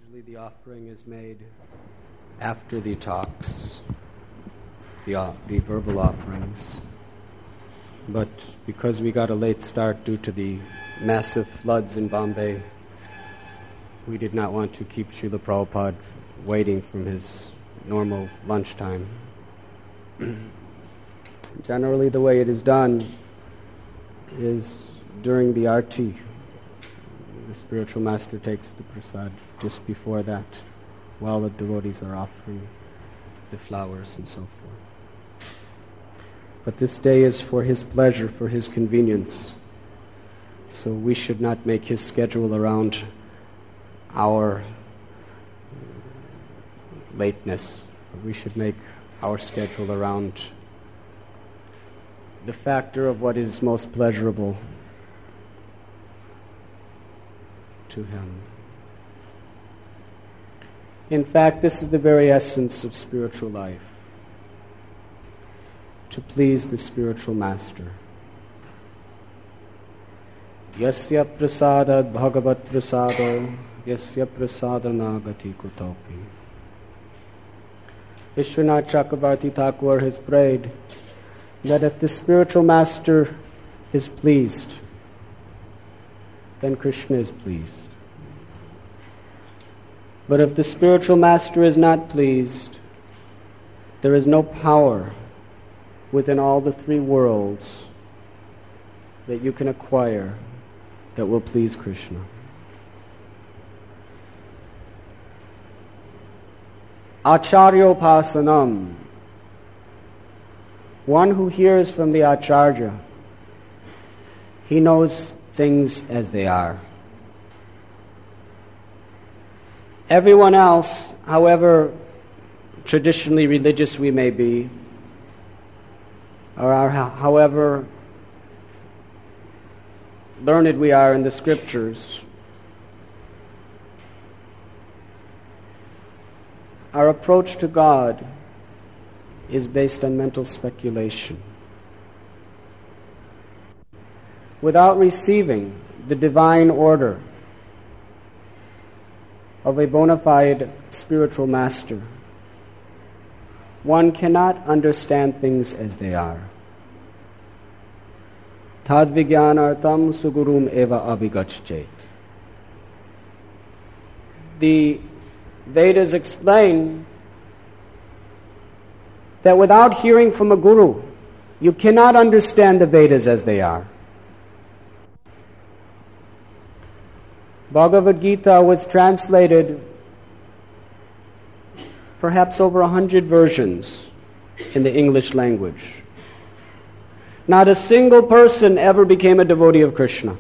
Usually the offering is made after the talks, the verbal offerings. But because we got a late start due to the massive floods in Bombay, we did not want to keep Srila Prabhupada waiting from his normal lunchtime. Generally the way it is done is during the arti. The spiritual master takes the prasad just before that, while the devotees are offering the flowers and so forth. But this day is for his pleasure, for his convenience. So we should not make his schedule around our lateness. We should make our schedule around the factor of what is most pleasurable to him. In fact, this is the very essence of spiritual life, to please the spiritual master. Yasya prasadat bhagavat prasado, yasya prasadana gati kutopi. Vishwanath Chakravarti Thakur has prayed that if the spiritual master is pleased, then Krishna is pleased. But if the spiritual master is not pleased, there is no power within all the three worlds that you can acquire that will please Krishna. Acharyopasanam. One who hears from the Acharya, he knows things as they are. Everyone else, however traditionally religious we may be, or however learned we are in the scriptures, our approach to God is based on mental speculation. Without receiving the divine order of a bona fide spiritual master, one cannot understand things as they are. Tad vijnanartam sugurum eva abhigachet. The Vedas explain that without hearing from a guru, you cannot understand the Vedas as they are. Bhagavad Gita was translated perhaps over 100 versions in the English language. Not a single person ever became a devotee of Krishna.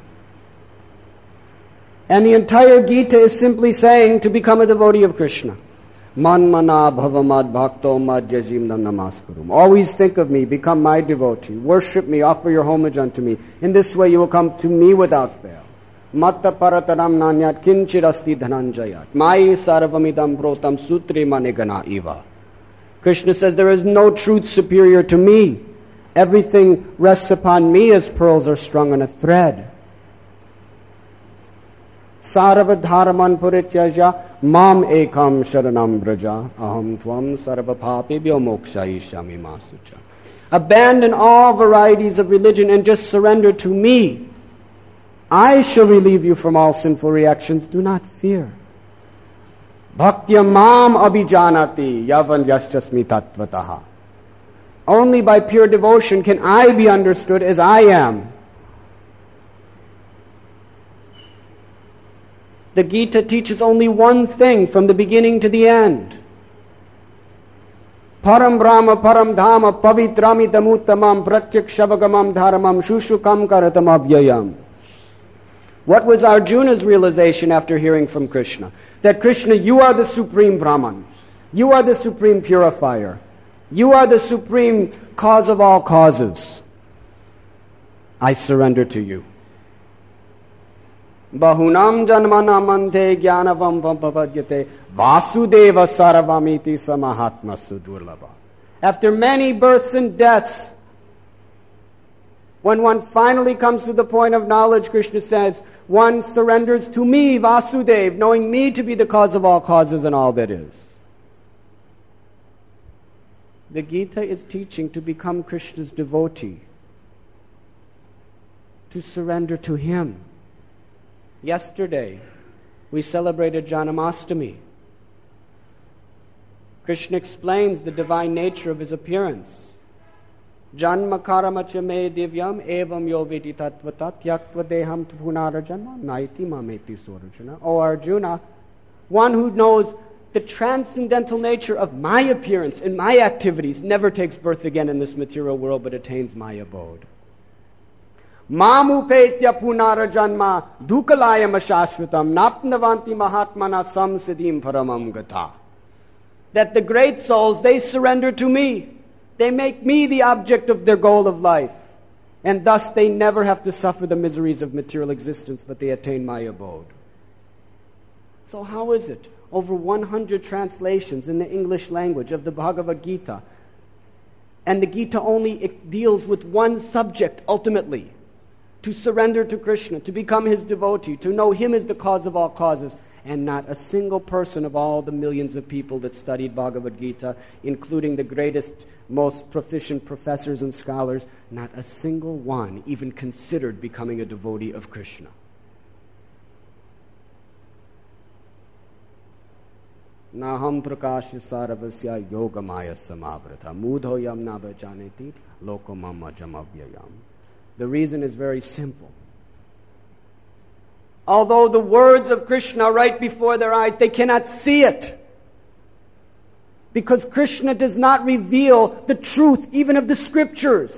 And the entire Gita is simply saying to become a devotee of Krishna. Manmana bhavamad bhakto madhyajim namaskarum. Always think of me, become my devotee, worship me, offer your homage unto me. In this way you will come to me without fail. Matta parataram nanyat kinchirasti dhananjayat. Mai sarvamidam protam sutre manegana eva. Krishna says there is no truth superior to me. Everything rests upon me as pearls are strung on a thread. Sarvadharaman purityaja mam ekam sharanam braja aham tvam sarvapapibhyo mokshayishyami masucha. Abandon all varieties of religion and just surrender to me. I shall relieve you from all sinful reactions. Do not fear. Bhaktya mam abhijanati yavan yaschasmi tattvataha. Only by pure devotion can I be understood as I am. The Gita teaches only one thing from the beginning to the end. Param Brahma Param Dhama Pavitrami Damuttamam Pratyakshavagam Dharamam Shushukam Karatam Avyayam. What was Arjuna's realization after hearing from Krishna? That Krishna, you are the supreme Brahman. You are the supreme purifier. You are the supreme cause of all causes. I surrender to you. Bahunam janmanamante jnanavam pampapadyate vasudeva saravamiti samahatma sudurlabha. After many births and deaths, when one finally comes to the point of knowledge, Krishna says, one surrenders to me, Vasudev, knowing me to be the cause of all causes and all that is. The Gita is teaching to become Krishna's devotee, to surrender to Him. Yesterday, we celebrated Janamastami. Krishna explains the divine nature of His appearance. Janma karamacha me divyam evam yo vedi tattvata tyaktva deham punara janma naiti mameti sorujana. O Arjuna, one who knows the transcendental nature of my appearance and my activities never takes birth again in this material world but attains my abode. Mamupetya punara janma dukalayam ashashvatam napnavanti mahatmana samsiddhim paramam gata. That the great souls, they surrender to me. They make me the object of their goal of life. And thus they never have to suffer the miseries of material existence, but they attain my abode. So how is it? Over 100 translations in the English language of the Bhagavad Gita. And the Gita only deals with one subject ultimately. To surrender to Krishna, to become His devotee, to know Him as the cause of all causes. And not a single person of all the millions of people that studied Bhagavad Gita, including the greatest, most proficient professors and scholars, not a single one even considered becoming a devotee of Krishna. Naham prakashya saravasya yogamaya samavrata mudhoyam navajaneti lokamam ajamavyayam. The reason is very simple. Although the words of Krishna are right before their eyes, they cannot see it. Because Krishna does not reveal the truth even of the scriptures.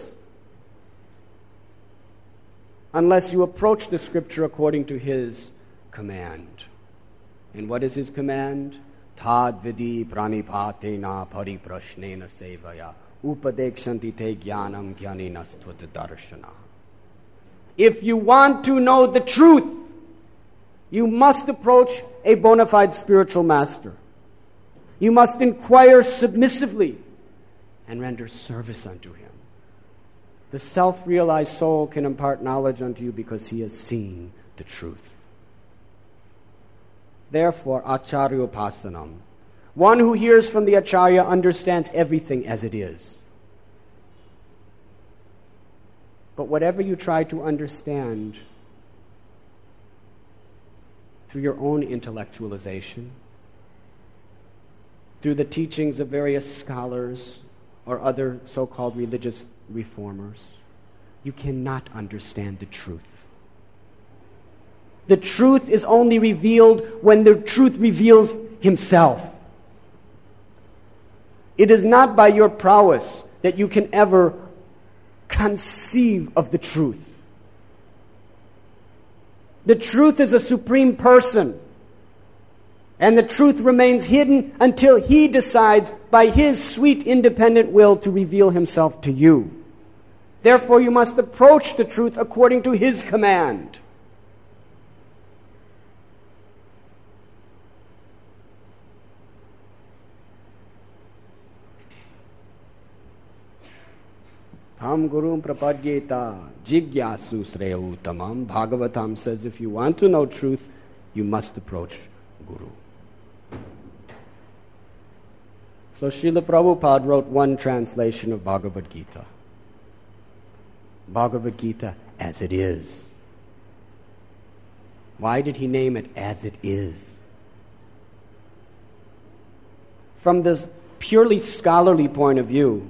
Unless you approach the scripture according to His command. And what is His command? Tad vidi pranipatena pariprashnena sevaya upadekshanti te jnanam jnanenastvat darshana. If you want to know the truth, you must approach a bona fide spiritual master. You must inquire submissively and render service unto him. The self-realized soul can impart knowledge unto you because he has seen the truth. Therefore, acharyopasanam. One who hears from the acharya understands everything as it is. But whatever you try to understand through your own intellectualization, through the teachings of various scholars or other so-called religious reformers, you cannot understand the truth. The truth is only revealed when the truth reveals Himself. It is not by your prowess that you can ever conceive of the truth. The truth is a supreme person. And the truth remains hidden until He decides by His sweet independent will to reveal Himself to you. Therefore you must approach the truth according to His command. Tam gurum prapadyeta jigyasu sreya uttamam. Bhagavatam says if you want to know truth, you must approach Guru. So Srila Prabhupada wrote one translation of Bhagavad Gita. Bhagavad Gita as it is. Why did he name it as it is? From this purely scholarly point of view,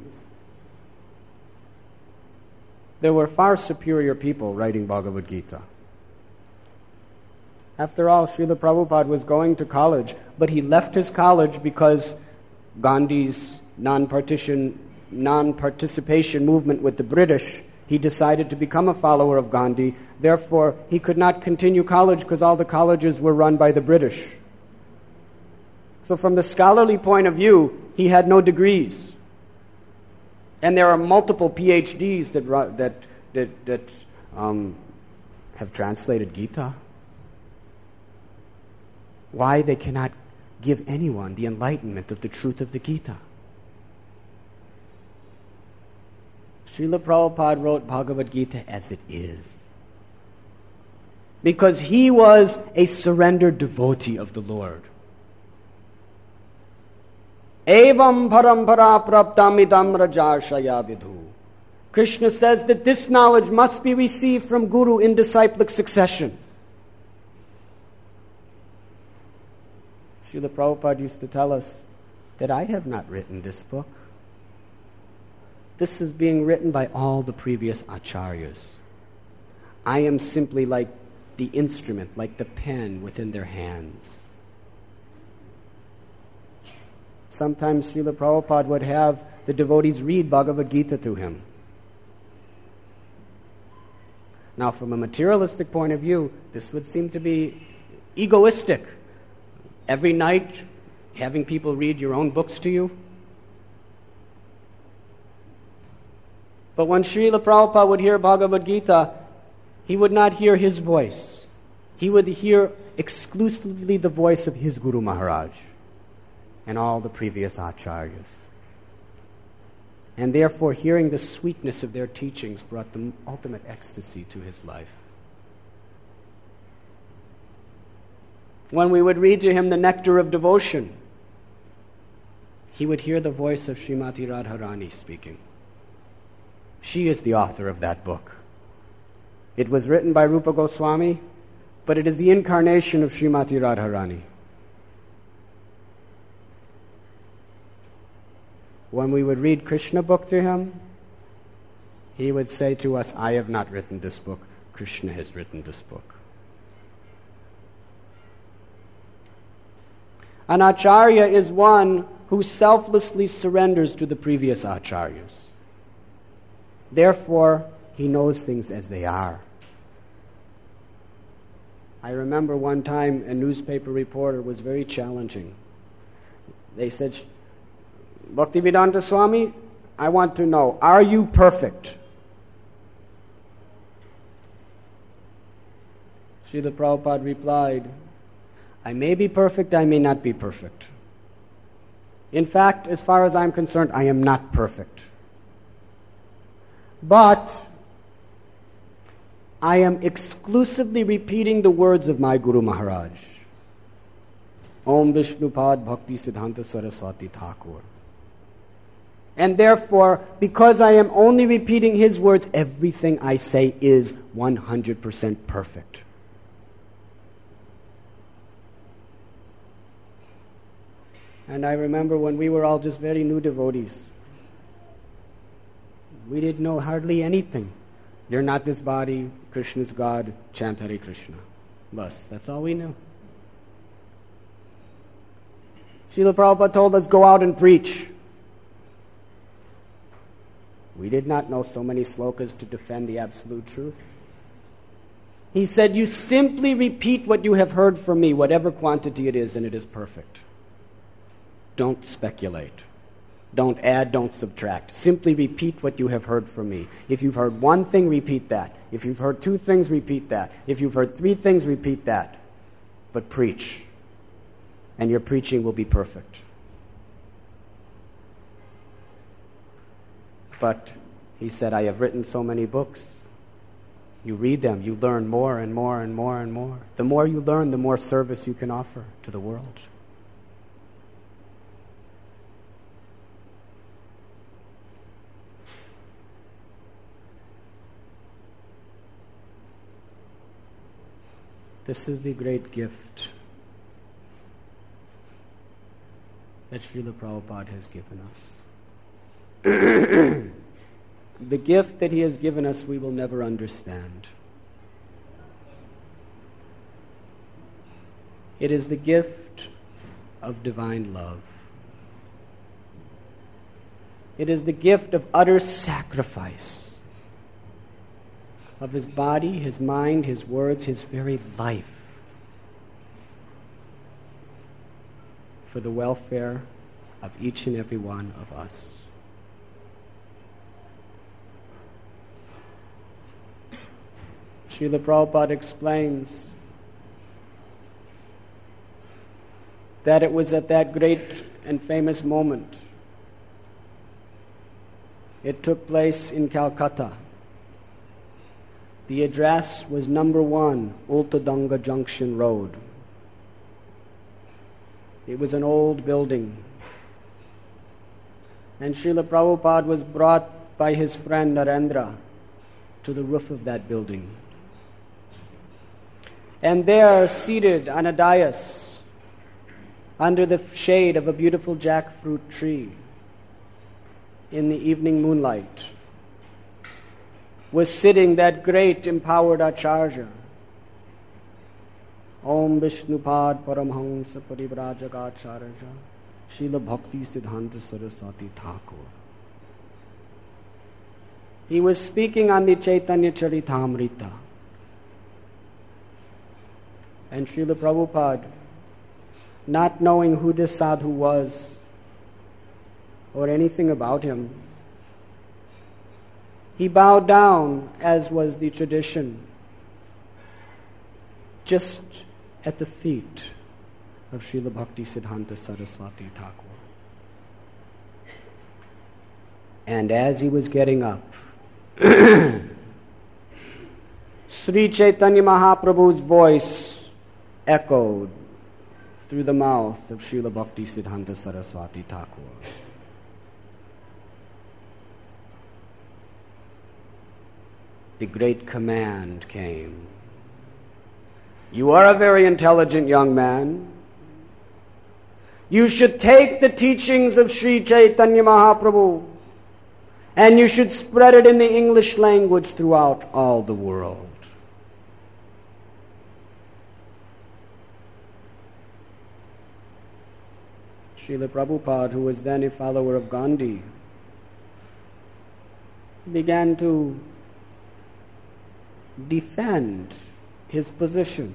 there were far superior people writing Bhagavad Gita. After all, Srila Prabhupada was going to college, but he left his college because Gandhi's non-participation movement with the British, he decided to become a follower of Gandhi. Therefore, he could not continue college because all the colleges were run by the British. So from the scholarly point of view, he had no degrees. And there are multiple PhDs that have translated Gita. Why they cannot give anyone the enlightenment of the truth of the Gita? Srila Prabhupada wrote Bhagavad Gita as it is. because he was a surrendered devotee of the Lord. Evam parampara praptamidam rajarshaya vidhu. Krishna says that this knowledge must be received from Guru in disciplic succession. Srila Prabhupada used to tell us that I have not written this book. This is being written by all the previous acharyas. I am simply like the instrument, like the pen within their hands. Sometimes Srila Prabhupada would have the devotees read Bhagavad Gita to him. Now, from a materialistic point of view, this would seem to be egoistic. Every night, having people read your own books to you. But when Srila Prabhupada would hear Bhagavad Gita, he would not hear his voice. He would hear exclusively the voice of his Guru Maharaj and all the previous acharyas. And therefore, hearing the sweetness of their teachings brought the ultimate ecstasy to his life. When we would read to him the Nectar of Devotion, he would hear the voice of Srimati Radharani speaking. She is the author of that book. It was written by Rupa Goswami, but it is the incarnation of Srimati Radharani. When we would read Krishna book to him, he would say to us, I have not written this book, Krishna has written this book. An acharya is one who selflessly surrenders to the previous acharyas. Therefore, he knows things as they are. I remember one time a newspaper reporter was very challenging. They said, Bhaktivedanta Swami, I want to know, are you perfect? Srila Prabhupada replied, I may be perfect, I may not be perfect. In fact, as far as I'm concerned, I am not perfect. But I am exclusively repeating the words of my Guru Maharaj. Om Vishnupad Bhakti Siddhanta Saraswati Thakur. And therefore, because I am only repeating his words, everything I say is 100% perfect. And I remember when we were all just very new devotees, we didn't know hardly anything. You're not this body, Krishna is God, chant Hare Krishna. Bas, that's all we knew. Srila Prabhupada told us, go out and preach. We did not know so many slokas to defend the absolute truth. He said, you simply repeat what you have heard from me, whatever quantity it is, and it is perfect. Don't speculate. Don't add, don't subtract. Simply repeat what you have heard from me. If you've heard one thing, repeat that. If you've heard two things, repeat that. If you've heard three things, repeat that. But preach. And your preaching will be perfect. But he said, I have written so many books. You read them, you learn more and more and more and more. The more you learn, the more service you can offer to the world. This is the great gift that Srila Prabhupada has given us. The gift that he has given us we will never understand. It is the gift of divine love. It is the gift of utter sacrifice of his body, his mind, his words, his very life for the welfare of each and every one of us. Srila Prabhupada explains that it was at that great and famous moment. It took place in Calcutta. The address was number 1, Ultadanga Junction Road. It was an old building. And Srila Prabhupada was brought by his friend Narendra to the roof of that building. And there, seated on a dais, under the shade of a beautiful jackfruit tree, in the evening moonlight, was sitting that great empowered Acharya, Om Vishnupad Paramhansa Parivrajagacharya, Srila Bhakti Siddhanta Saraswati Thakur. He was speaking on the Chaitanya Charitamrita. And Srila Prabhupada, not knowing who this sadhu was or anything about him, he bowed down, as was the tradition, just at the feet of Srila Bhakti Siddhanta Saraswati Thakur. And as he was getting up, Sri Chaitanya Mahaprabhu's voice echoed through the mouth of Srila Bhakti Siddhanta Saraswati Thakur. The great command came. You are a very intelligent young man. You should take the teachings of Sri Chaitanya Mahaprabhu and you should spread it in the English language throughout all the world. Srila Prabhupada, who was then a follower of Gandhi, began to defend his position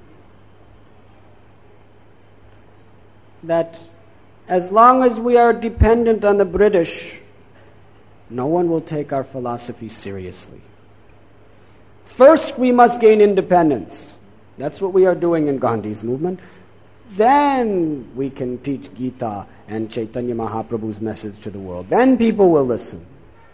that as long as we are dependent on the British, no one will take our philosophy seriously. First, we must gain independence. That's what we are doing in Gandhi's movement. Then we can teach Gita and Chaitanya Mahaprabhu's message to the world. Then people will listen.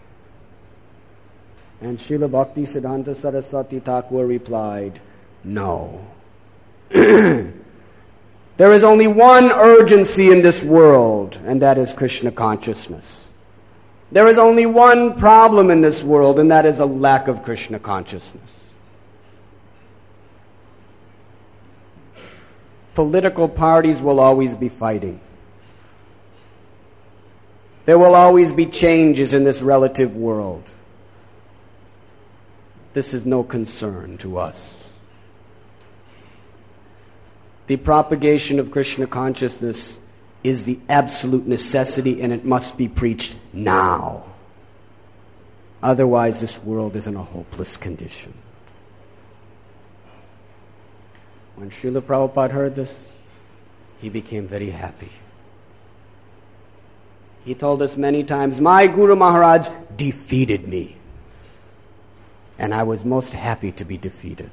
And Srila Bhakti Siddhanta Saraswati Thakur replied, no. There is only one urgency in this world, and that is Krishna consciousness. There is only one problem in this world, and that is a lack of Krishna consciousness. Political parties will always be fighting. There will always be changes in this relative world. This is no concern to us. The propagation of Krishna consciousness is the absolute necessity, and it must be preached now. Otherwise, this world is in a hopeless condition. When Srila Prabhupada heard this, he became very happy. He told us many times, my Guru Maharaj defeated me. And I was most happy to be defeated.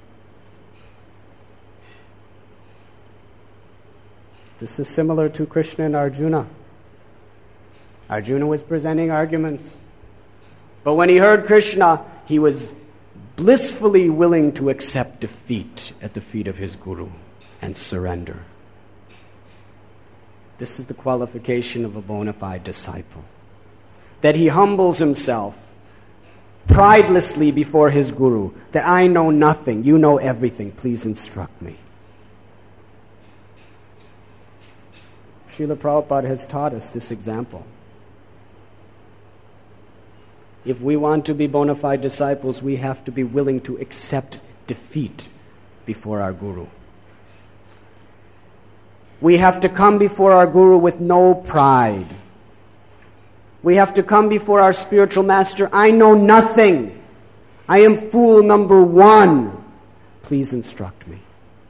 This is similar to Krishna and Arjuna. Arjuna was presenting arguments. But when he heard Krishna, he was blissfully willing to accept defeat at the feet of his Guru and surrender. This is the qualification of a bona fide disciple. That he humbles himself pridelessly before his Guru, that I know nothing, you know everything, please instruct me. Srila Prabhupada has taught us this example. If we want to be bona fide disciples, we have to be willing to accept defeat before our Guru. We have to come before our Guru with no pride. We have to come before our spiritual master. I know nothing. I am fool number one. Please instruct me.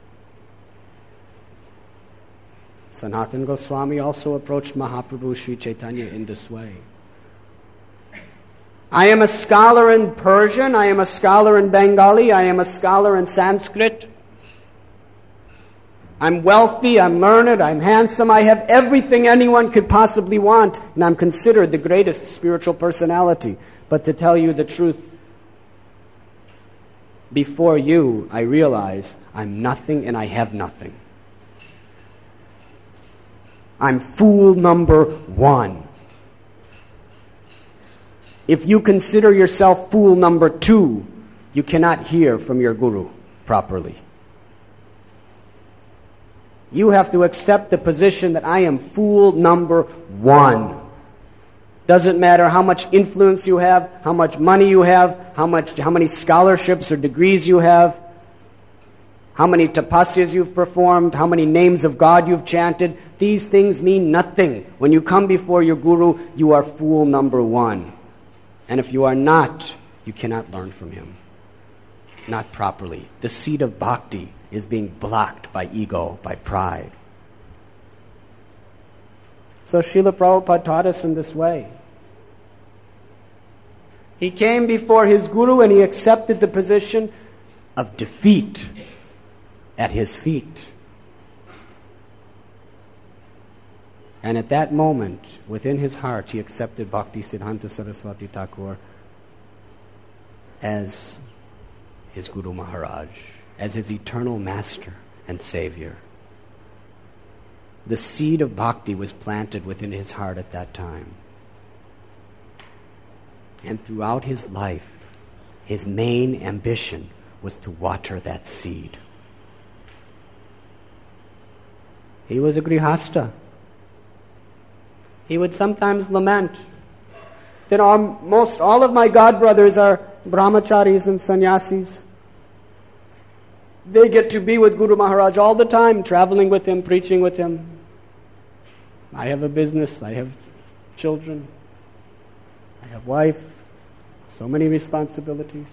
Sanatana Goswami also approached Mahaprabhu Sri Chaitanya in this way. I am a scholar in Persian, I am a scholar in Bengali, I am a scholar in Sanskrit. I'm wealthy, I'm learned, I'm handsome, I have everything anyone could possibly want, and I'm considered the greatest spiritual personality. But to tell you the truth, before you, I realize I'm nothing and I have nothing. I'm fool number one. If you consider yourself fool number two, you cannot hear from your guru properly. You have to accept the position that I am fool number one. Doesn't matter how much influence you have, how much money you have, how many scholarships or degrees you have, how many tapasyas you've performed, how many names of God you've chanted. These things mean nothing. When you come before your guru, you are fool number one. And if you are not, you cannot learn from him. Not properly. The seed of bhakti is being blocked by ego, by pride. So Srila Prabhupada taught us in this way. He came before his guru and he accepted the position of defeat at his feet. And at that moment, within his heart, he accepted Bhaktisiddhanta Saraswati Thakur as his Guru Maharaj, as his eternal master and savior. The seed of bhakti was planted within his heart at that time. And throughout his life, his main ambition was to water that seed. He was a grihasta. He would sometimes lament that almost all of my god brothers are brahmacharis and sannyasis. They get to be with Guru Maharaj all the time, traveling with him, preaching with him. I have a business, I have children, I have wife, so many responsibilities.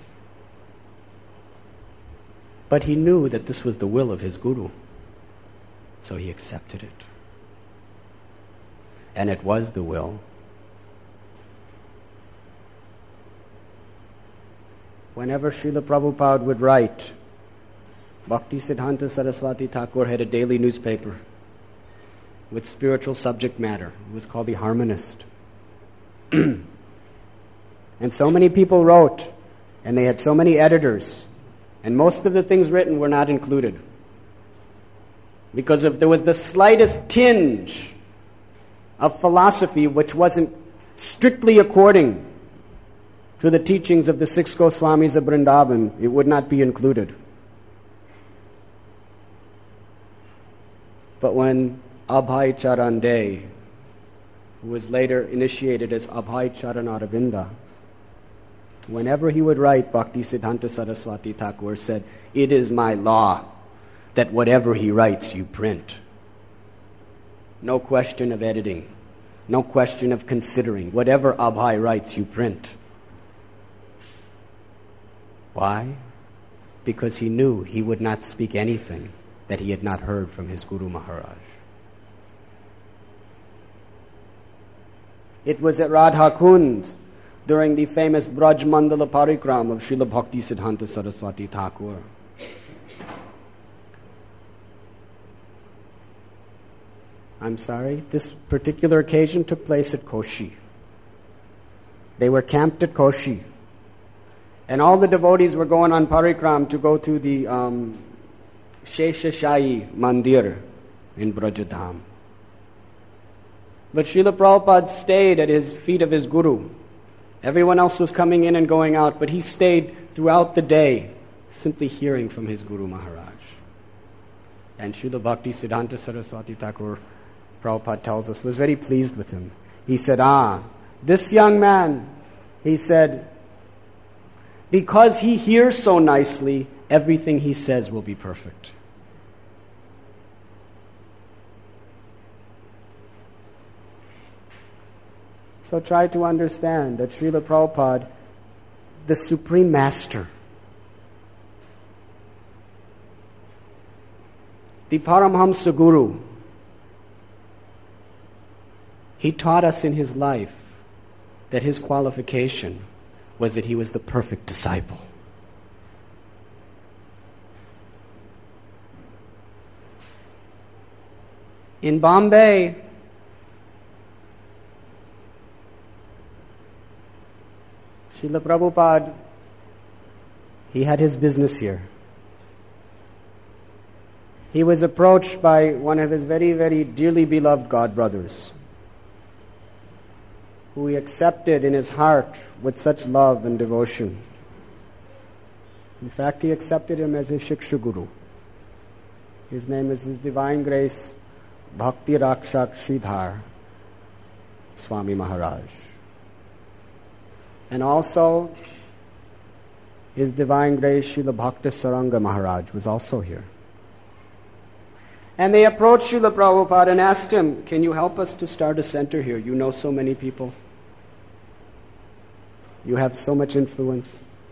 But he knew that this was the will of his Guru, so he accepted it. And it was the will. Whenever Srila Prabhupada would write, Bhaktisiddhanta Saraswati Thakur had a daily newspaper with spiritual subject matter. It was called The Harmonist. And so many people wrote, and they had so many editors, and most of the things written were not included. Because if there was the slightest tinge of philosophy which wasn't strictly according to the teachings of the six Goswamis of Vrindavan, it would not be included. But when Abhay Charan De, who was later initiated as Abhay Charan Aravinda, whenever he would write, Bhaktisiddhanta Saraswati Thakur said, "It is my law that whatever he writes you print." No question of editing. No question of considering. Whatever Abhay writes you print. Why? Because he knew he would not speak anything that he had not heard from his Guru Maharaj. It was at Radha Kund during the famous Braj Mandala Parikram of Srila Bhaktisiddhanta Saraswati Thakur. I'm sorry, this particular occasion took place at Koshi. They were camped at Koshi. And all the devotees were going on parikram to go to the Sheshashayi Mandir in Brajadham. But Srila Prabhupada stayed at his feet of his Guru. Everyone else was coming in and going out, but he stayed throughout the day, simply hearing from his Guru Maharaj. And Srila Bhaktisiddhanta Saraswati Thakur, Prabhupada tells us, was very pleased with him. He said, this young man, he said, because he hears so nicely, everything he says will be perfect. So try to understand that Srila Prabhupada, the Supreme Master, the Paramhamsa Guru, he taught us in his life that his qualification was that he was the perfect disciple. In Bombay, Srila Prabhupada, He had his business here. He was approached by one of his very, very dearly beloved godbrothers, who he accepted in his heart with such love and devotion. In fact, he accepted him as his Shiksha Guru. His name is His Divine Grace Bhakti Rakshak Sridhar Swami Maharaj. And also, His Divine Grace Srila Bhakti Saranga Maharaj was also here. And they approached Srila Prabhupada and asked him, can you help us to start a center here? You know so many people. You have so much influence.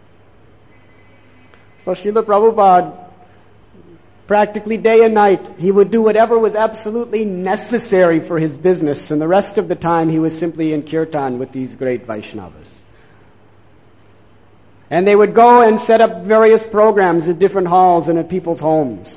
So Srila Prabhupada, practically day and night, he would do whatever was absolutely necessary for his business, and the rest of the time he was simply in kirtan with these great Vaishnavas. And they would go and set up various programs at different halls and at people's homes.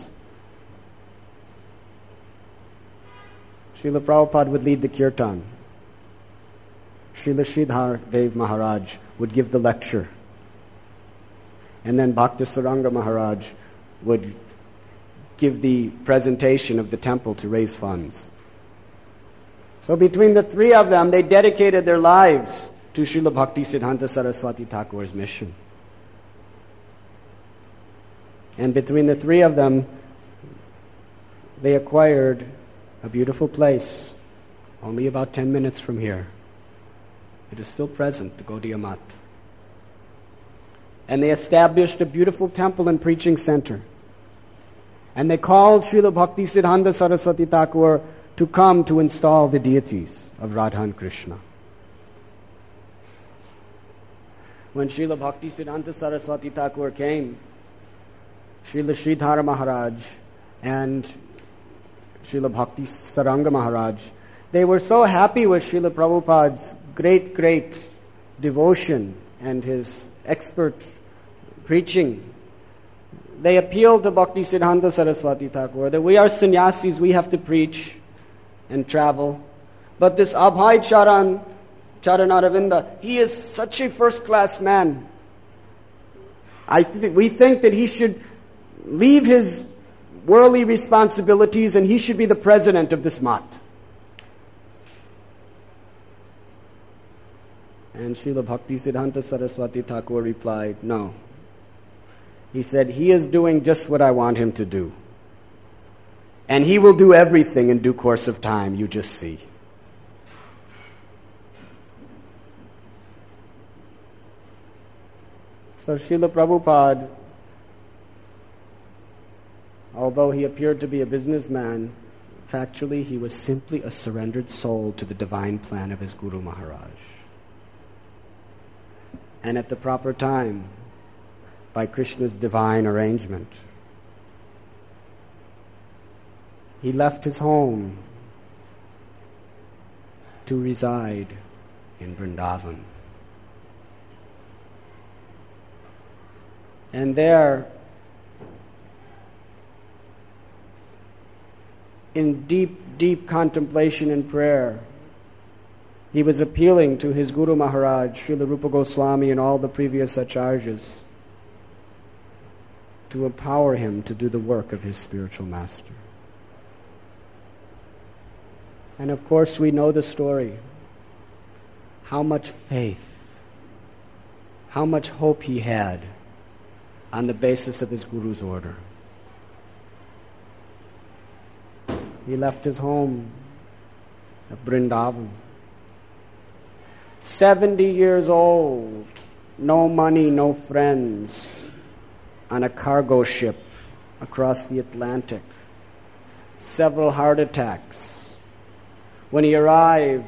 Srila Prabhupada would lead the kirtan. Srila Sridhar Dev Maharaj would give the lecture. And then Bhakti Saranga Maharaj would give the presentation of the temple to raise funds. So between the three of them, they dedicated their lives to Srila Bhakti Siddhanta Saraswati Thakur's mission. And between the three of them, they acquired a beautiful place, only about 10 minutes from here. It is still present, the Gaudiya Math. And they established a beautiful temple and preaching center. And they called Srila Bhakti Siddhanta Saraswati Thakur to come to install the deities of Radha and Krishna. When Srila Bhakti Siddhanta Saraswati Thakur came, Srila Sridhar Maharaj and Srila Bhakti Saranga Maharaj, they were so happy with Srila Prabhupada's great devotion and his expert preaching. They appealed to Bhakti Siddhanta Saraswati Thakur that we are sannyasis, we have to preach and travel. But this Abhay Charanaravinda, he is such a first-class man. We think that he should leave his worldly responsibilities and he should be the president of this math. And Srila Bhakti Siddhanta Saraswati Thakur replied, no. He said, he is doing just what I want him to do. And he will do everything in due course of time, you just see. So Srila Prabhupada, although he appeared to be a businessman, factually he was simply a surrendered soul to the divine plan of his Guru Maharaj. And at the proper time, by Krishna's divine arrangement, he left his home to reside in Vrindavan. And there, in deep contemplation and prayer, he was appealing to his Guru Maharaj, Srila Rupa Goswami, and all the previous acharyas to empower him to do the work of his spiritual master. And of course we know the story. How much faith, how much hope he had on the basis of his Guru's order. He left his home at Vrindavan. 70 years old, no money, no friends, on a cargo ship across the Atlantic. Several heart attacks. When he arrived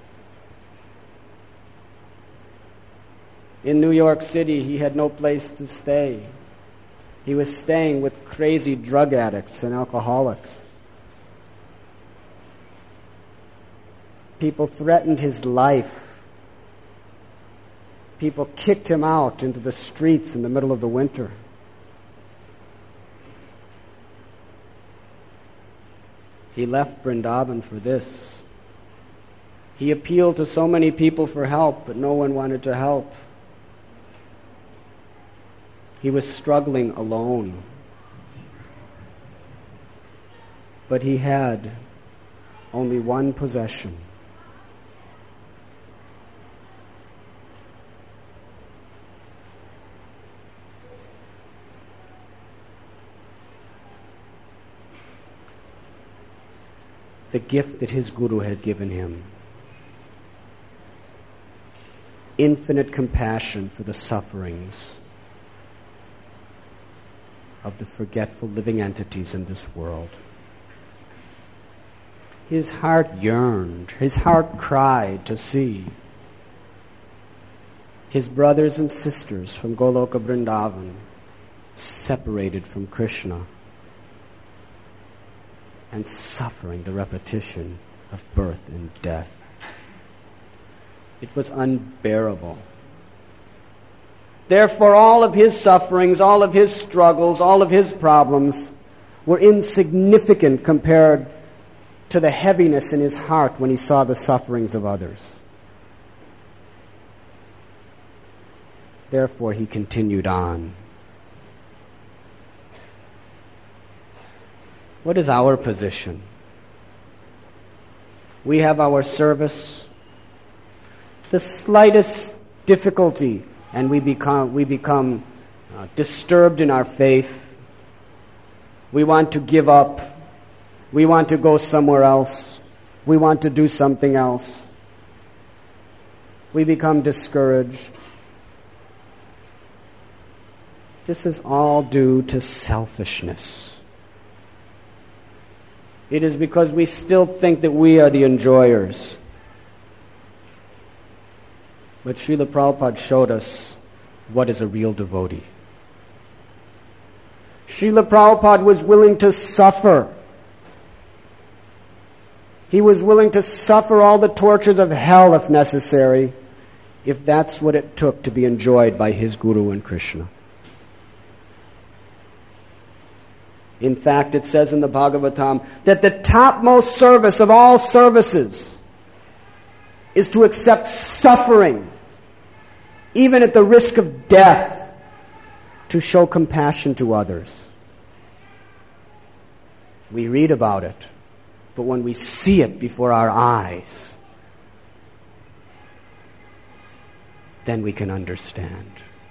in New York City, he had no place to stay. He was staying with crazy drug addicts and alcoholics. People threatened his life. People kicked him out into the streets in the middle of the winter. He left Vrindavan for this. He appealed to so many people for help, but no one wanted to help. He was struggling alone. But he had only one possession. The gift that his Guru had given him. Infinite compassion for the sufferings of the forgetful living entities in this world. His heart yearned, his heart cried to see his brothers and sisters from Goloka Vrindavan separated from Krishna and suffering the repetition of birth and death. It was unbearable. Therefore, all of his sufferings, all of his struggles, all of his problems were insignificant compared to the heaviness in his heart when he saw the sufferings of others. Therefore, he continued on. What is our position? We have our service. The slightest difficulty, and we become disturbed in our faith. We want to give up. We want to go somewhere else. We want to do something else. We become discouraged. This is all due to selfishness. It is because we still think that we are the enjoyers. But Srila Prabhupada showed us what is a real devotee. Srila Prabhupada was willing to suffer. He was willing to suffer all the tortures of hell if necessary, if that's what it took to be enjoyed by his Guru and Krishna. In fact, it says in the Bhagavatam that the topmost service of all services is to accept suffering, even at the risk of death, to show compassion to others. We read about it, but when we see it before our eyes, then we can understand.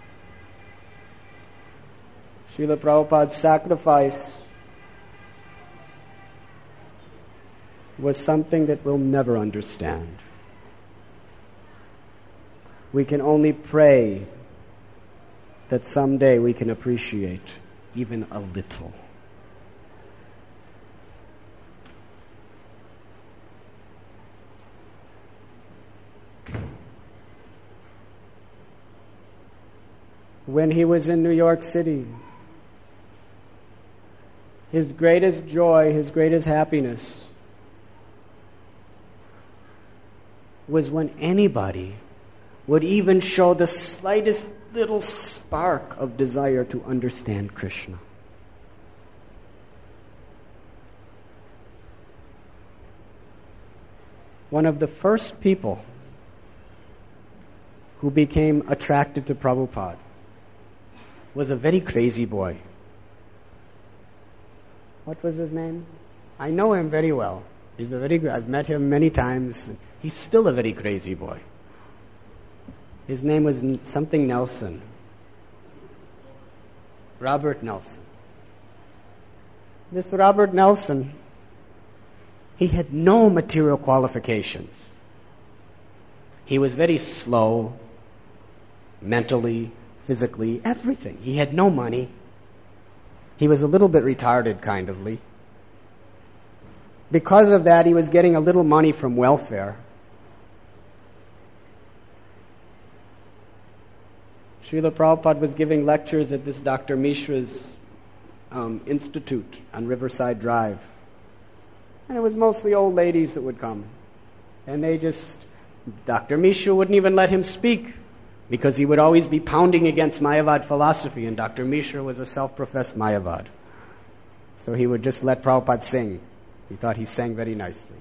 Srila Prabhupada's sacrifice was something that we'll never understand. We can only pray that someday we can appreciate even a little. When he was in New York City, his greatest joy, his greatest happiness was when anybody would even show the slightest little spark of desire to understand Krishna. One of the first people who became attracted to Prabhupada was a very crazy boy. What was his name? I know him very well. I've met him many times. He's still a very crazy boy. His name was something Nelson. Robert Nelson. This Robert Nelson, he had no material qualifications. He was very slow, mentally, physically, everything. He had no money. He was a little bit retarded, kind ofly. Because of that, he was getting a little money from welfare. Srila Prabhupada was giving lectures at this Dr. Mishra's institute on Riverside Drive. And it was mostly old ladies that would come. And Dr. Mishra wouldn't even let him speak because he would always be pounding against Mayavad philosophy, and Dr. Mishra was a self-professed Mayavad. So he would just let Prabhupada sing. He thought he sang very nicely.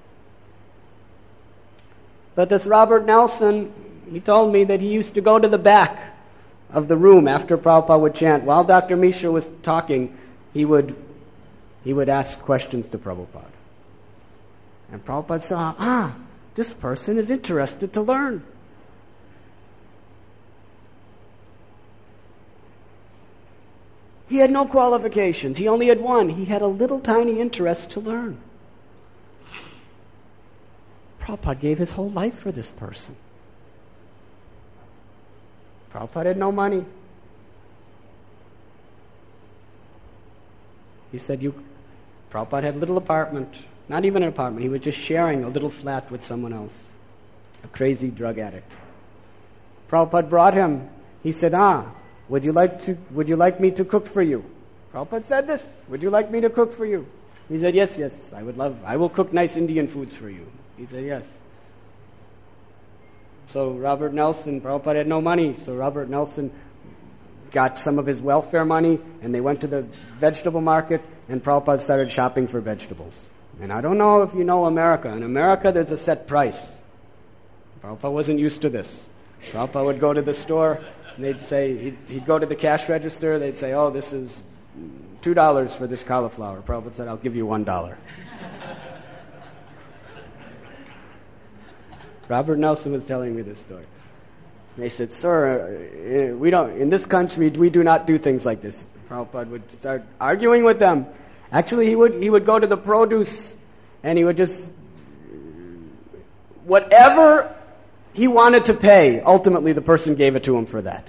But this Robert Nelson, he told me that he used to go to the back of the room after Prabhupada would chant. While Dr. Mishra was talking, he would ask questions to Prabhupada. And Prabhupada saw, this person is interested to learn. He had no qualifications. He only had one. He had a little tiny interest to learn. Prabhupada gave his whole life for this person. Prabhupada had no money. He said, Prabhupada had a little apartment. Not even an apartment. He was just sharing a little flat with someone else. A crazy drug addict. Prabhupada brought him. He said, would you like me to cook for you? Prabhupada said this. Would you like me to cook for you? He said, yes, I will cook nice Indian foods for you. He said, yes. So Robert Nelson, Prabhupada had no money, so Robert Nelson got some of his welfare money, and they went to the vegetable market, and Prabhupada started shopping for vegetables. And I don't know if you know America. In America, there's a set price. Prabhupada wasn't used to this. Prabhupada would go to the store, and they'd say, he'd go to the cash register, they'd say, this is $2 for this cauliflower. Prabhupada said, I'll give you $1. Robert Nelson was telling me this story. They said, sir, in this country, we do not do things like this. Prabhupada would start arguing with them. Actually, he would go to the produce, and he would just, whatever he wanted to pay, ultimately the person gave it to him for that.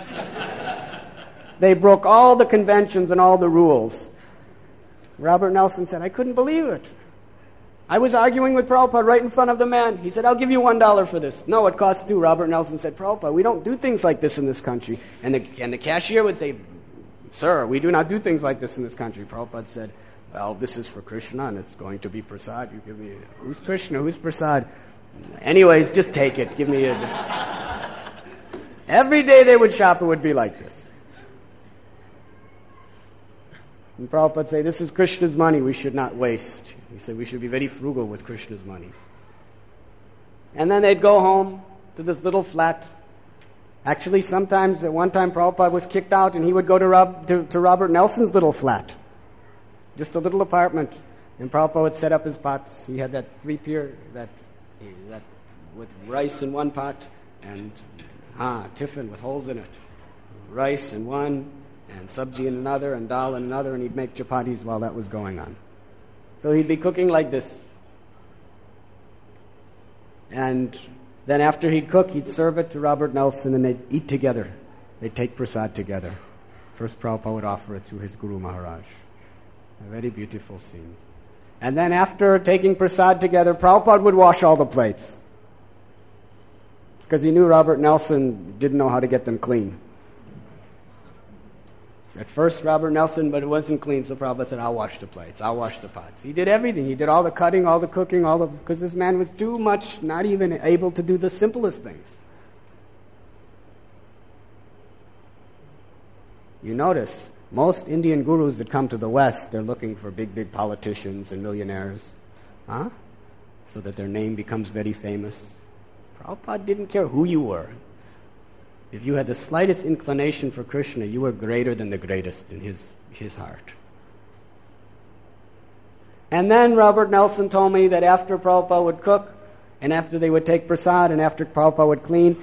They broke all the conventions and all the rules. Robert Nelson said, I couldn't believe it. I was arguing with Prabhupada right in front of the man. He said, I'll give you $1 for this. No, it costs $2. Robert Nelson said, Prabhupada, we don't do things like this in this country. And the cashier would say, sir, we do not do things like this in this country. Prabhupada said, well, this is for Krishna, and it's going to be prasad. You give me, who's Krishna, who's prasad? Anyways, just take it. Give me a... Every day they would shop, it would be like this. And Prabhupada would say, this is Krishna's money, we should not waste. He said we should be very frugal with Krishna's money. And then they'd go home to this little flat. Actually, sometimes, at one time, Prabhupada was kicked out, and he would go to Robert Nelson's little flat. Just a little apartment. And Prabhupada would set up his pots. He had that three-tier, that with rice in one pot, and tiffin with holes in it. Rice in one, and sabji in another, and dal in another, and he'd make chapatis while that was going on. So he'd be cooking like this. And then after he'd cook, he'd serve it to Robert Nelson, and they'd eat together. They'd take prasad together. First Prabhupada would offer it to his Guru Maharaj. A very beautiful scene. And then after taking prasad together, Prabhupada would wash all the plates. Because he knew Robert Nelson didn't know how to get them clean. At first, Robert Nelson, but it wasn't clean, so Prabhupada said, I'll wash the plates, I'll wash the pots. He did everything. He did all the cutting, all the cooking, because this man was too much, not even able to do the simplest things. You notice, most Indian gurus that come to the West, they're looking for big politicians and millionaires. So that their name becomes very famous. Prabhupada didn't care who you were. If you had the slightest inclination for Krishna, you were greater than the greatest in his heart. And then Robert Nelson told me that after Prabhupada would cook, and after they would take prasad, and after Prabhupada would clean,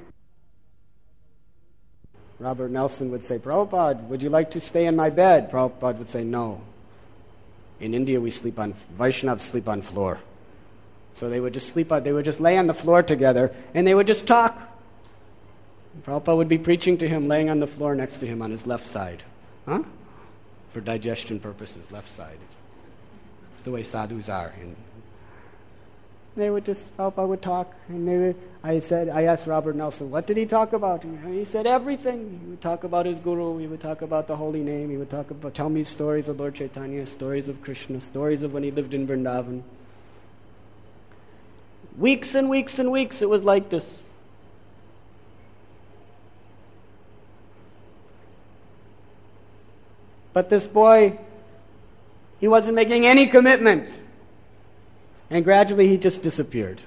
Robert Nelson would say, Prabhupada, would you like to stay in my bed? Prabhupada would say, no. In India, Vaishnavas sleep on floor. So they would just lay on the floor together, and they would just talk. Prabhupada would be preaching to him, laying on the floor next to him on his left side. For digestion purposes, left side. It's the way sadhus are. And Prabhupada would talk, and I asked Robert Nelson, what did he talk about? And he said everything. He would talk about his guru, he would talk about the holy name, he would tell me stories of Lord Chaitanya, stories of Krishna, stories of when he lived in Vrindavan. Weeks and weeks and weeks it was like this. But this boy, he wasn't making any commitment. And gradually he just disappeared.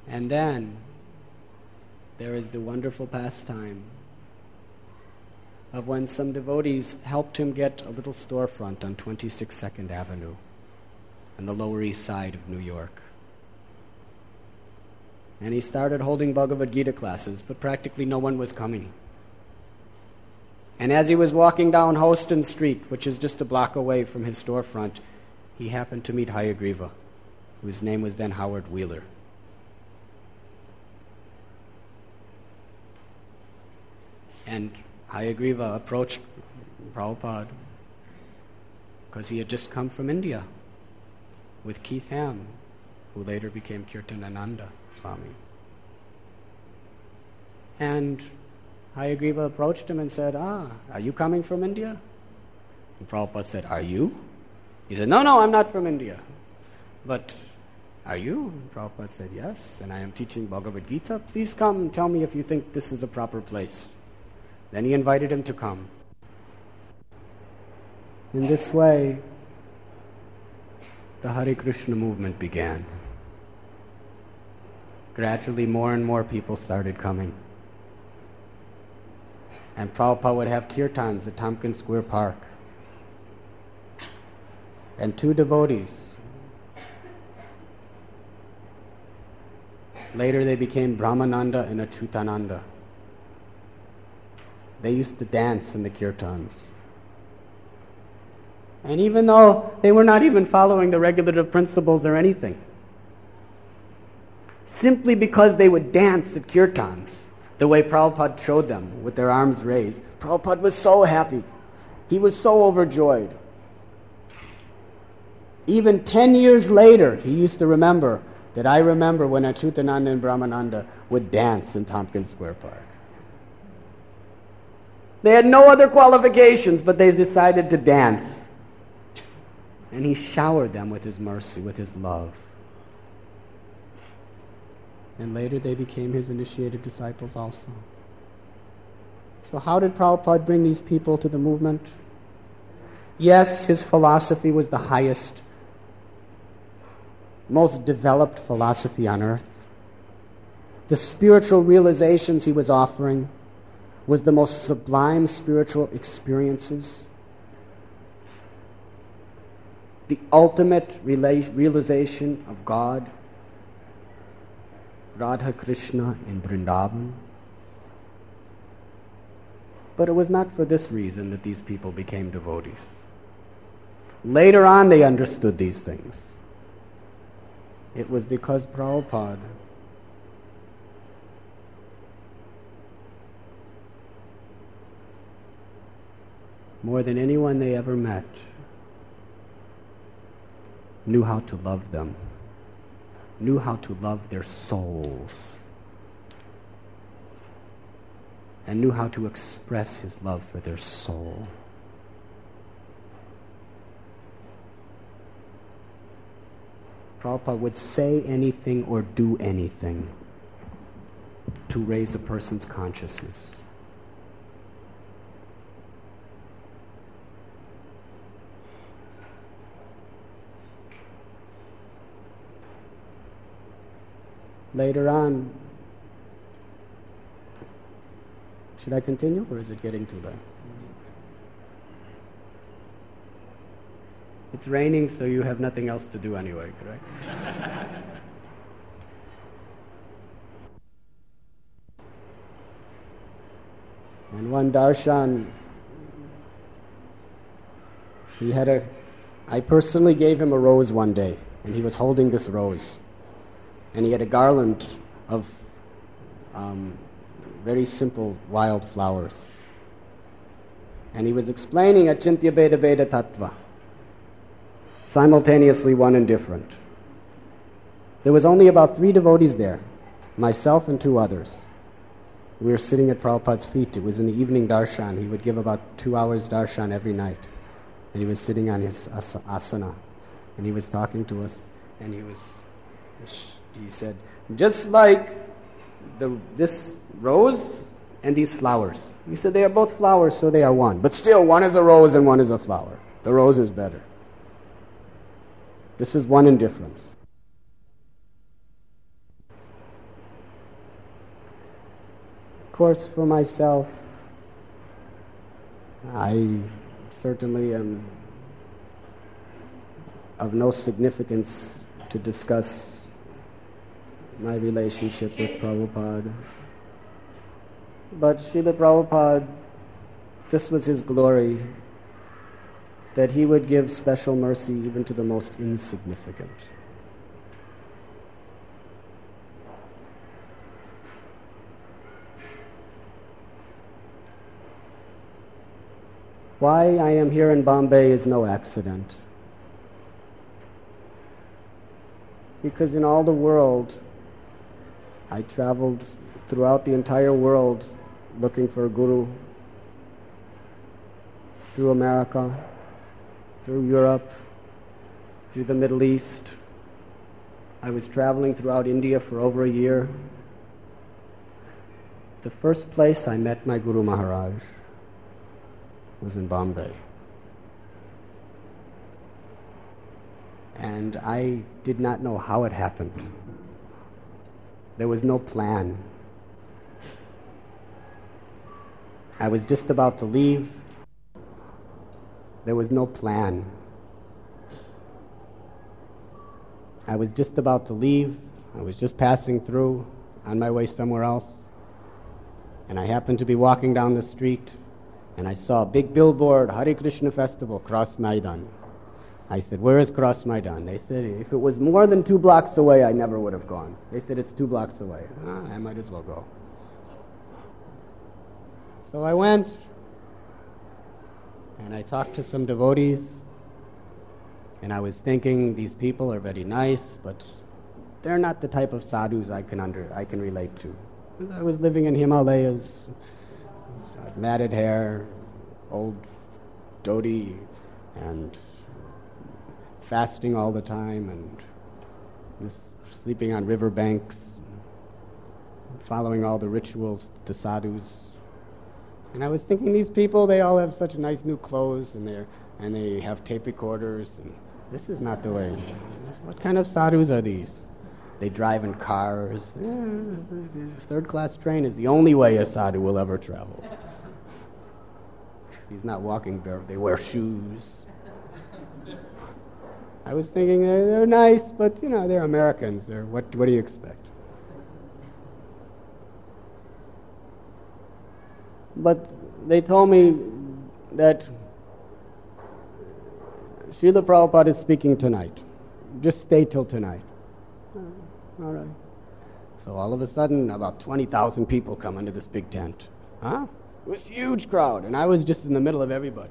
And then there is the wonderful pastime of when some devotees helped him get a little storefront on 26 Second Avenue on the Lower East Side of New York. And he started holding Bhagavad Gita classes, but practically no one was coming. And as he was walking down Houston Street, which is just a block away from his storefront, he happened to meet Hayagriva, whose name was then Howard Wheeler. And Hayagriva approached Prabhupada because he had just come from India with Keith Ham, who later became Kirtanananda Swami. And Hayagriva approached him and said, are you coming from India? And Prabhupada said, are you? He said, no, I'm not from India. But are you? And Prabhupada said, yes, and I am teaching Bhagavad Gita. Please come and tell me if you think this is a proper place. Then he invited him to come. In this way, the Hare Krishna movement began. Gradually, more and more people started coming. And Prabhupada would have kirtans at Tompkins Square Park. And two devotees, later they became Brahmananda and Achyutananda. They used to dance in the kirtans. And even though they were not even following the regulative principles or anything, simply because they would dance at kirtans, the way Prabhupada showed them with their arms raised, Prabhupada was so happy. He was so overjoyed. Even 10 years later, he used to remember that I remember when Achyutananda and Brahmananda would dance in Tompkins Square Park. They had no other qualifications, but they decided to dance. And he showered them with his mercy, with his love. And later they became his initiated disciples also. So how did Prabhupada bring these people to the movement? Yes, his philosophy was the highest, most developed philosophy on earth. The spiritual realizations he was offering was the most sublime spiritual experiences. The ultimate realization of God, Radha Krishna in Vrindavan. But it was not for this reason that these people became devotees. Later on they understood these things. It was because Prabhupada more than anyone they ever met knew how to love them, knew how to love their souls, and knew how to express his love for their soul. Prabhupada would say anything or do anything to raise a person's consciousness. Later on, should I continue or is it getting too late? It's raining, so you have nothing else to do anyway, correct? And one darshan, I personally gave him a rose one day, and he was holding this rose. And he had a garland of very simple wild flowers. And he was explaining Achintya Bheda Bheda Tattva, simultaneously one and different. There was only about 3 devotees there, myself and 2 others. We were sitting at Prabhupada's feet. It was in the evening darshan. He would give about 2 hours darshan every night. And he was sitting on his asana. And he was talking to us. And he said, just like this rose and these flowers. He said, they are both flowers, so they are one. But still, one is a rose and one is a flower. The rose is better. This is one in difference. course, for myself, I certainly am of no significance to discuss my relationship with Prabhupada. But Srila Prabhupada, this was his glory, that he would give special mercy even to the most insignificant. Why I am here in Bombay is no accident. Because in all the world, I traveled throughout the entire world looking for a guru, through America, through Europe, through the Middle East. I was traveling throughout India for over a year. The first place I met my Guru Maharaj was in Bombay. And I did not know how it happened. There was no plan. I was just about to leave. There was no plan. I was just about to leave. I was just passing through on my way somewhere else. And I happened to be walking down the street, and I saw a big billboard, Hare Krishna Festival, Cross Maidan. I said, where is Cross Maidan? They said, if it was more than 2 blocks away, I never would have gone. They said, it's 2 blocks away. I might as well go. So I went, and I talked to some devotees, and I was thinking, these people are very nice, but they're not the type of sadhus I can relate to. Because I was living in Himalayas, matted hair, old dhoti, and fasting all the time, and just sleeping on riverbanks, following all the rituals, the sadhus. And I was thinking, these people, they all have such nice new clothes, and they have tape recorders, and this is not the way. What kind of sadhus are these? They drive in cars. Third-class train is the only way a sadhu will ever travel. He's not walking barefoot. They wear shoes. I was thinking, they're nice, but, they're Americans. What do you expect? But they told me that Srila Prabhupada is speaking tonight. Just stay till tonight. All right. So all of a sudden, about 20,000 people come into this big tent. Huh? It was a huge crowd, and I was just in the middle of everybody.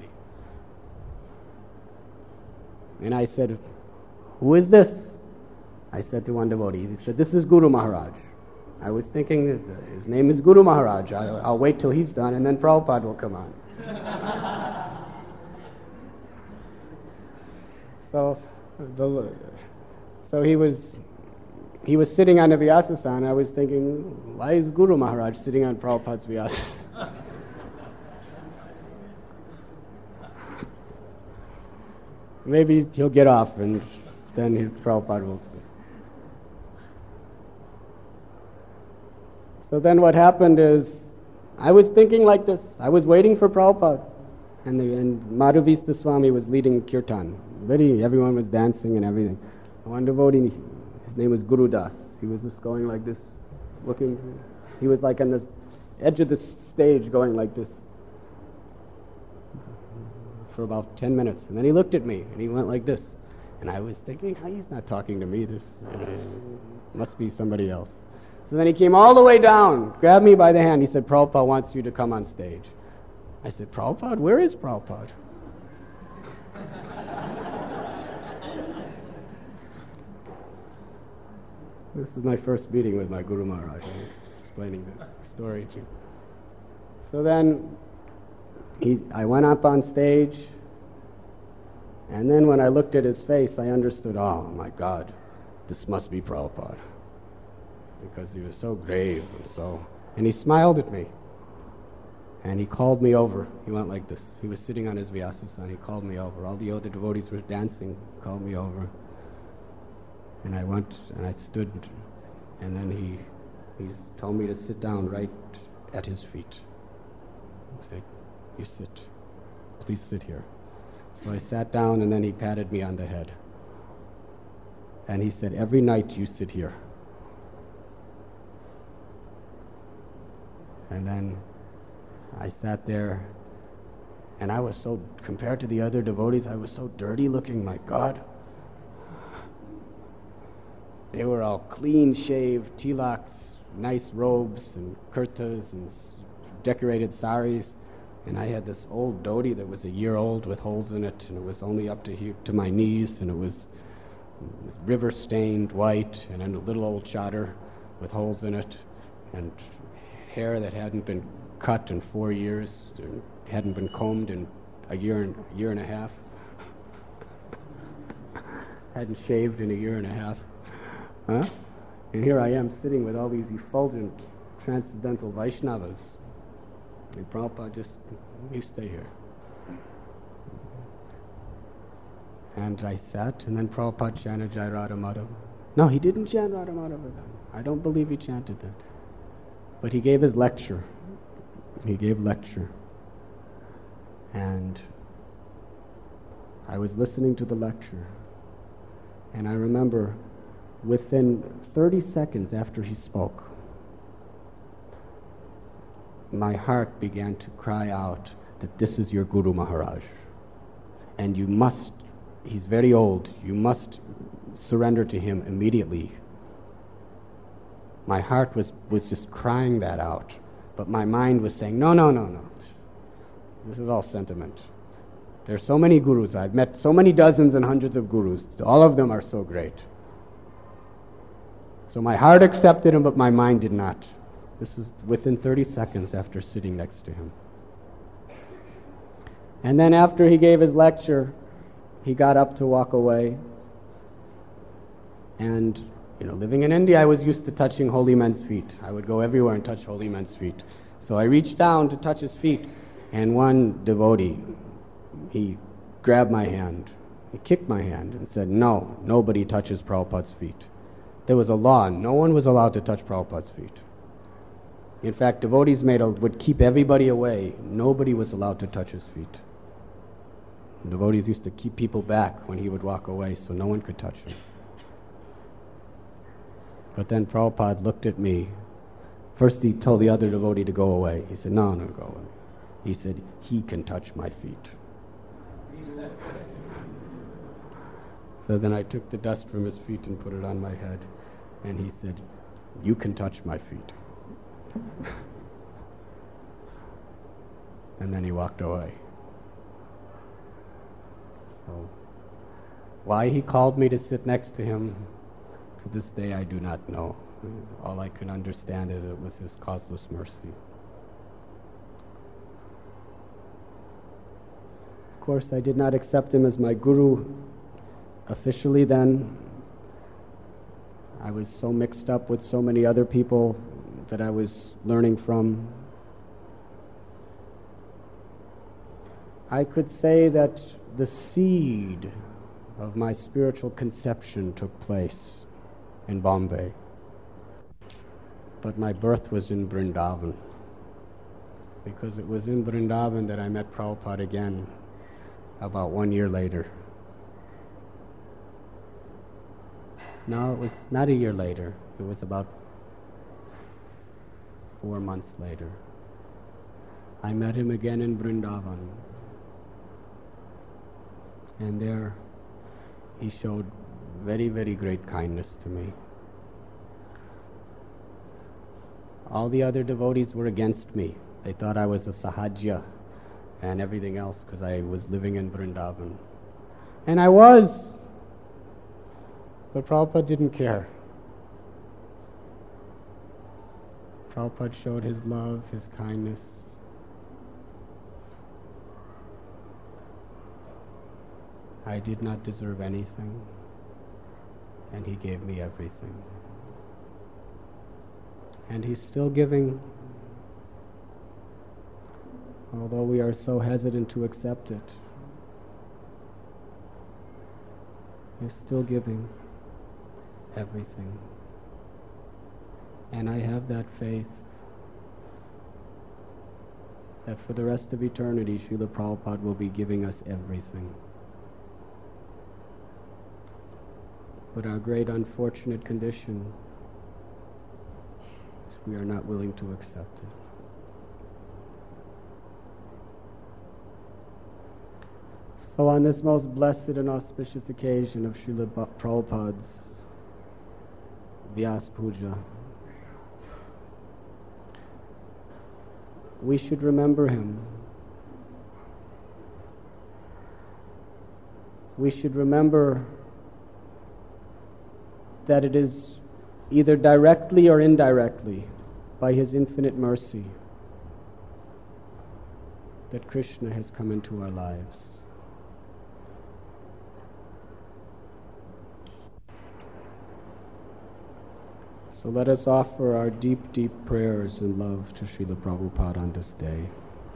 And I said, who is this? I said to one devotee. He said, this is Guru Maharaj. I was thinking that his name is Guru Maharaj. I'll wait till he's done, and then Prabhupada will come on. So he was sitting on a Vyasasana. I was thinking, why is Guru Maharaj sitting on Prabhupada's Vyasasana? Maybe he'll get off, and then Prabhupada will see. So then what happened is, I was thinking like this. I was waiting for Prabhupada, and Madhavista Swami was leading kirtan. Everyone was dancing and everything. One devotee, his name was Guru Das. He was just going like this, looking. He was like on the edge of the stage going like this for about 10 minutes. And then he looked at me, and he went like this. And I was thinking, he's not talking to me. This must be somebody else. So then he came all the way down, grabbed me by the hand. He said, Prabhupada wants you to come on stage. I said, Prabhupada? Where is Prabhupada? This is my first meeting with my Guru Maharaj. I'm explaining this story to you. So then I went up on stage, and then when I looked at his face, I understood, oh my God, this must be Prabhupada. Because he was so grave and he smiled at me. And he called me over. He went like this. He was sitting on his Vyasasana. He called me over. All the other devotees were dancing. He called me over. And I went and I stood, and then he told me to sit down right at his feet. He said, "You sit. Please sit here." So I sat down, and then he patted me on the head. And he said, "Every night you sit here." And then I sat there, and I was so, compared to the other devotees, I was so dirty looking, my God. They were all clean-shaved, tilaks, nice robes and kurtas and decorated saris. And I had this old dhoti that was a year old with holes in it, and it was only up to my knees, and it was river-stained white, and then a little old chadar with holes in it, and hair that hadn't been cut in 4 years, hadn't been combed in a year and a half, hadn't shaved in a year and a half. Huh? And here I am sitting with all these effulgent transcendental Vaishnavas. And Prabhupada just, "You stay here." And I sat, and then Prabhupada chanted Jai Radha Madhava. No, he didn't chant Radha Madhava then. I don't believe he chanted that. But he gave his lecture. He gave lecture. And I was listening to the lecture. And I remember within 30 seconds after he spoke, my heart began to cry out that this is your Guru Maharaj. And you must, he's very old, you must surrender to him immediately. My heart was just crying that out. But my mind was saying, no. This is all sentiment. There's so many gurus. I've met so many dozens and hundreds of gurus. All of them are so great. So my heart accepted him, but my mind did not. This was within 30 seconds after sitting next to him. And then after he gave his lecture, he got up to walk away. And, living in India, I was used to touching holy men's feet. I would go everywhere and touch holy men's feet. So I reached down to touch his feet, and one devotee, he grabbed my hand. He kicked my hand and said, "No, nobody touches Prabhupada's feet." There was a law. No one was allowed to touch Prabhupada's feet. In fact, devotees would keep everybody away. Nobody was allowed to touch his feet. Devotees used to keep people back when he would walk away so no one could touch him. But then Prabhupada looked at me. First he told the other devotee to go away. He said, no, go away. He said, "He can touch my feet." So then I took the dust from his feet and put it on my head. And he said, "You can touch my feet." And then he walked away. So, why he called me to sit next to him, to this day I do not know. All I can understand is it was his causeless mercy. Of course, I did not accept him as my guru officially then. I was so mixed up with so many other people that I was learning from. I could say that the seed of my spiritual conception took place in Bombay. But my birth was in Vrindavan, because it was in Vrindavan that I met Prabhupada again about 1 year later. No, it was not a year later. It was about 4 months later. I met him again in Vrindavan. And there he showed very, very great kindness to me. All the other devotees were against me. They thought I was a sahajya and everything else because I was living in Vrindavan. And I was. But Prabhupada didn't care. Prabhupada showed his love, his kindness. I did not deserve anything, and he gave me everything. And he's still giving, although we are so hesitant to accept it. He's still giving everything. And I have that faith that for the rest of eternity, Srila Prabhupada will be giving us everything. But our great unfortunate condition is we are not willing to accept it. So on this most blessed and auspicious occasion of Srila Prabhupada's Vyas Puja, we should remember him. We should remember that it is either directly or indirectly by his infinite mercy that Krishna has come into our lives. So let us offer our deep, deep prayers and love to Srila Prabhupada on this day.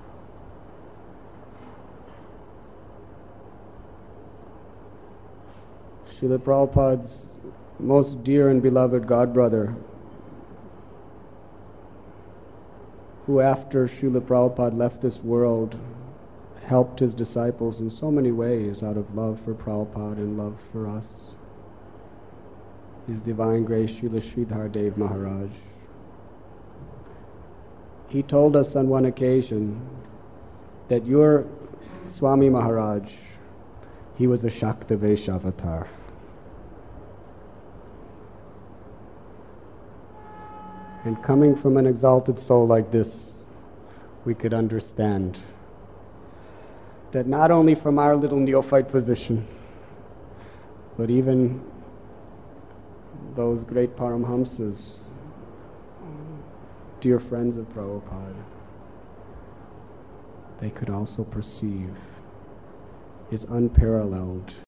Srila Prabhupada's most dear and beloved godbrother, who after Srila Prabhupada left this world, helped his disciples in so many ways out of love for Prabhupada and love for us. His Divine Grace Srila Sridhar Dev Maharaj. He told us on one occasion that your Swami Maharaj, he was a Shaktavesh avatar. And coming from an exalted soul like this, we could understand that not only from our little neophyte position, but even those great Paramhamsas, dear friends of Prabhupada, they could also perceive his unparalleled